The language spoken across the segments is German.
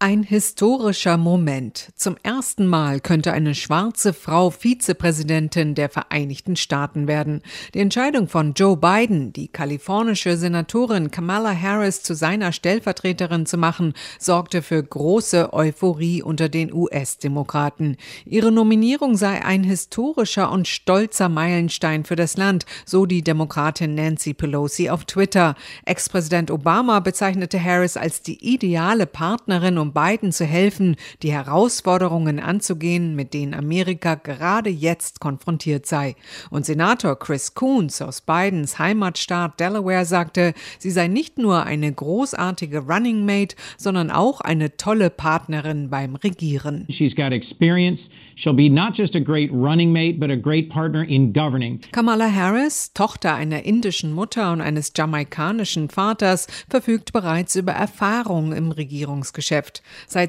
Ein historischer Moment. Zum ersten Mal könnte eine schwarze Frau Vizepräsidentin der Vereinigten Staaten werden. Die Entscheidung von Joe Biden, die kalifornische Senatorin Kamala Harris zu seiner Stellvertreterin zu machen, sorgte für große Euphorie unter den US-Demokraten. Ihre Nominierung sei ein historischer und stolzer Meilenstein für das Land, so die Demokratin Nancy Pelosi auf Twitter. Ex-Präsident Obama bezeichnete Harris als die ideale Partnerin, um Biden zu helfen, die Herausforderungen anzugehen, mit denen Amerika gerade jetzt konfrontiert sei. Und Senator Chris Coons aus Bidens Heimatstaat Delaware sagte, sie sei nicht nur eine großartige Running Mate, sondern auch eine tolle Partnerin beim Regieren. She's got experience. She'll be not just a great running mate, but a great partner in governing. Kamala Harris, Tochter einer indischen Mutter und eines jamaikanischen Vaters, verfügt bereits über Erfahrung im Regierungsgeschäft. Seit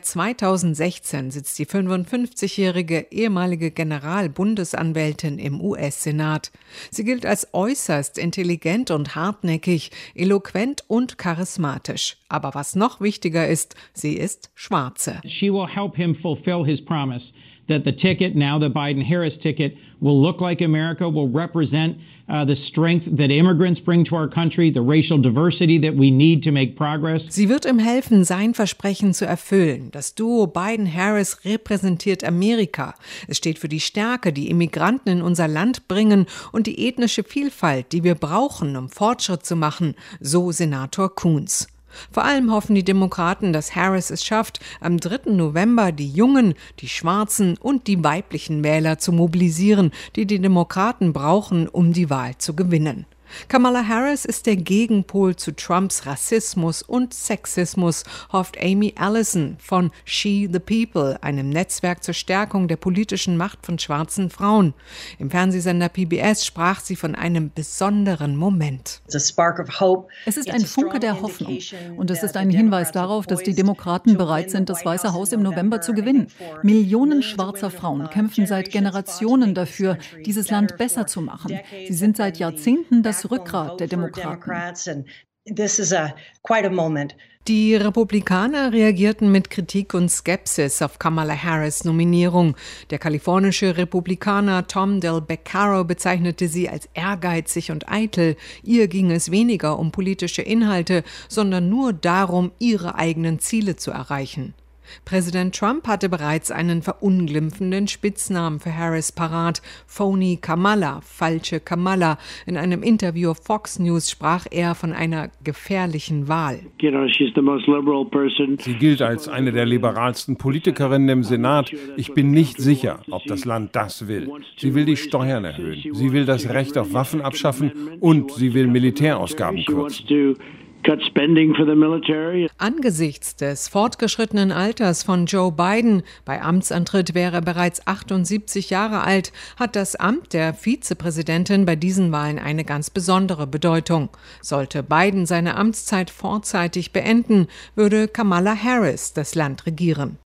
2016 sitzt die 55-jährige ehemalige Generalbundesanwältin im US-Senat. Sie gilt als äußerst intelligent und hartnäckig, eloquent und charismatisch. Aber was noch wichtiger ist, sie ist Schwarze. She will help him fulfill his promise that the ticket, now the Biden-Harris ticket, will look like America, will represent the strength that immigrants bring to our country, the racial diversity that we need to make progress. Sie wird ihm helfen, sein Versprechen zu erfüllen. Das Duo Biden-Harris repräsentiert Amerika. Es steht für die Stärke, die Immigranten in unser Land bringen und die ethnische Vielfalt, die wir brauchen, um Fortschritt zu machen, so Senator Coons. Vor allem hoffen die Demokraten, dass Harris es schafft, am 3. November die jungen, die schwarzen und die weiblichen Wähler zu mobilisieren, die die Demokraten brauchen, um die Wahl zu gewinnen. Kamala Harris ist der Gegenpol zu Trumps Rassismus und Sexismus, hofft Amy Allison von She the People, einem Netzwerk zur Stärkung der politischen Macht von schwarzen Frauen. Im Fernsehsender PBS sprach sie von einem besonderen Moment. Es ist ein Funke der Hoffnung und es ist ein Hinweis darauf, dass die Demokraten bereit sind, das Weiße Haus im November zu gewinnen. Millionen schwarzer Frauen kämpfen seit Generationen dafür, dieses Land besser zu machen. Sie sind seit Jahrzehnten das Rückgrat der Demokraten. Die Republikaner reagierten mit Kritik und Skepsis auf Kamala Harris' Nominierung. Der kalifornische Republikaner Tom Del Beccaro bezeichnete sie als ehrgeizig und eitel. Ihr ging es weniger um politische Inhalte, sondern nur darum, ihre eigenen Ziele zu erreichen. Präsident Trump hatte bereits einen verunglimpfenden Spitznamen für Harris parat, Phony Kamala, falsche Kamala. In einem Interview auf Fox News sprach er von einer gefährlichen Wahl. Sie gilt als eine der liberalsten Politikerinnen im Senat. Ich bin nicht sicher, ob das Land das will. Sie will die Steuern erhöhen, sie will das Recht auf Waffen abschaffen und sie will Militärausgaben kürzen. Angesichts des fortgeschrittenen Alters von Joe Biden, bei Amtsantritt wäre er bereits 78 Jahre alt, hat das Amt der Vizepräsidentin bei diesen Wahlen eine ganz besondere Bedeutung. Sollte Biden seine Amtszeit vorzeitig beenden, würde Kamala Harris das Land regieren.